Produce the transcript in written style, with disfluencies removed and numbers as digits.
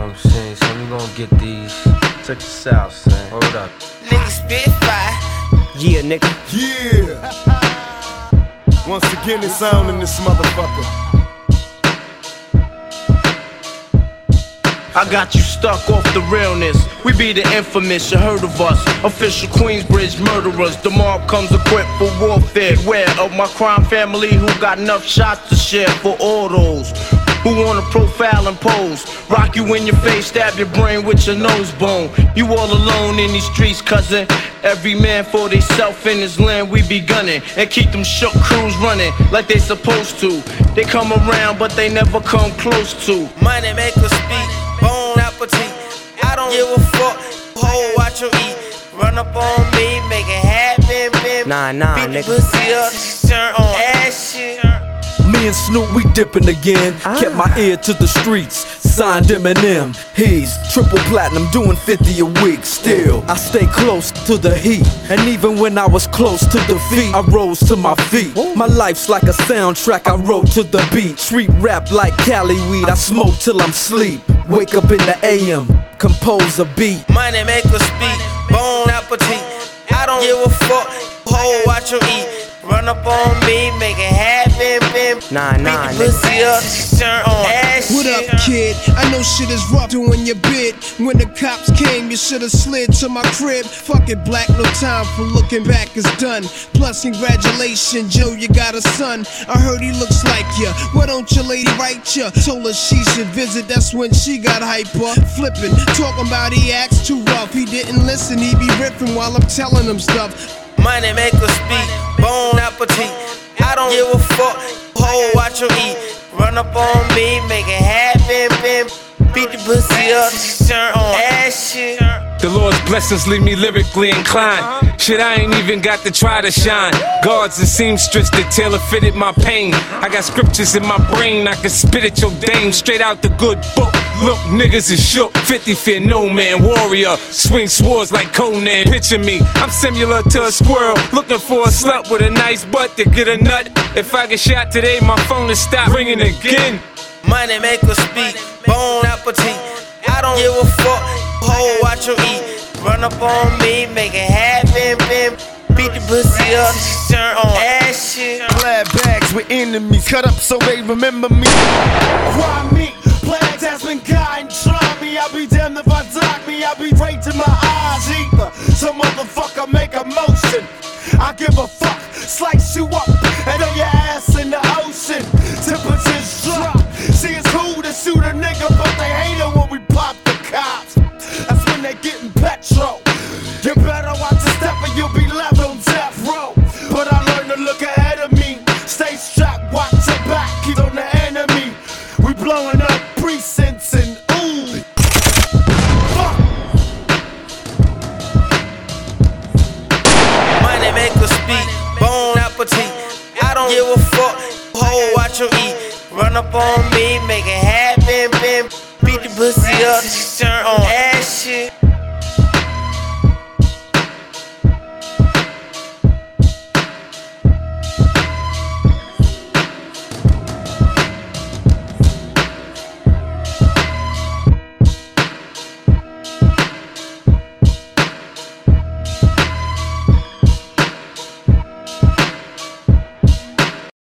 what I'm saying? So we gonna get these. Check this out, son. Hold up. Nigga spit fire. Yeah, nigga. Yeah. Once again, it's on in this motherfucker. I got you stuck off the realness. We be the infamous, you heard of us. Official Queensbridge murderers. The mob comes equipped for warfare. Beware of my crime family who got enough shots to share for all those who wanna profile and pose. Rock you in your face, stab your brain with your nose bone. You all alone in these streets, cousin. Every man for theyself in his land, we be gunning. And keep them shook crews running like they supposed to. They come around, but they never come close to. Money make us speak, bone appetite. I don't give a fuck, hoe watch you eat. Run up on me, make it happen, baby. Nah, beat nigga. the pussy up, turn on ass shit. Me and Snoop, we dipping again. Kept my ear to the streets. Signed Eminem. He's triple platinum, doing 50 a week. Still, I stay close to the heat. And even when I was close to defeat, I rose to my feet. My life's like a soundtrack I wrote to the beat. Street rap like Cali weed. I smoke till I'm sleep. Wake up in the AM, compose a beat. Money make us speak, bone appetite. I don't give a fuck, hoe watch you eat. Run up on me, make it happen, baby. Nah, beat the pussy up, turn on ass shit. What up, kid? I know shit is rough doing your bid. When the cops came, you should've slid to my crib. Fuck it, black, no time for looking back, it's done. Plus, congratulations, Joe, you got a son. I heard he looks like ya. Why don't your lady write ya? Told her she should visit, that's when she got hyper. Flippin', talking about he acts too rough. He didn't listen, he be riffing while I'm telling him stuff. Money make us speak, bone appetite. I don't give a fuck, hoe watch you eat. Run up on me, make it happen, baby. Beat the pussy up, turn on ass shit. The Lord's blessings leave me lyrically inclined. Shit, I ain't even got to try to shine. Guards and seamstress that tailor fitted my pain. I got scriptures in my brain, I can spit at your dame straight out the good book. Look, niggas is shook. 50 fear no man, warrior. Swing swords like Conan. Picture me, I'm similar to a squirrel, looking for a slut with a nice butt to get a nut. If I get shot today, my phone will stop ringing again. Money make us speak, bone appetite. I don't give a fuck, hoe watch you eat. Run up on me, make it happen, baby. Beat the pussy up, turn on ass shit. Glad bags with enemies, cut up so they remember me. Why me? Plagues has been guiding, try me. I'll be damned if I dock me. I'll be right to my eyes either. Some motherfucker make a motion. I give a fuck, slice you up and throw your ass in the ocean. Temperatures drop. See, it's cool to shoot a nigga, but they hate it when we pop the cops. That's when they getting petrol. You better watch your step or you'll be left on death row. But I learned to look ahead of me. Stay strapped, watch your back, keep on the enemy. We blowing up precincts and ooh. Fuck. Money make us speak, bone appetite. I don't give a fuck, hoe watch you eat. Run up on me, make it happen, baby. Beat the pussy up, turn on ass shit.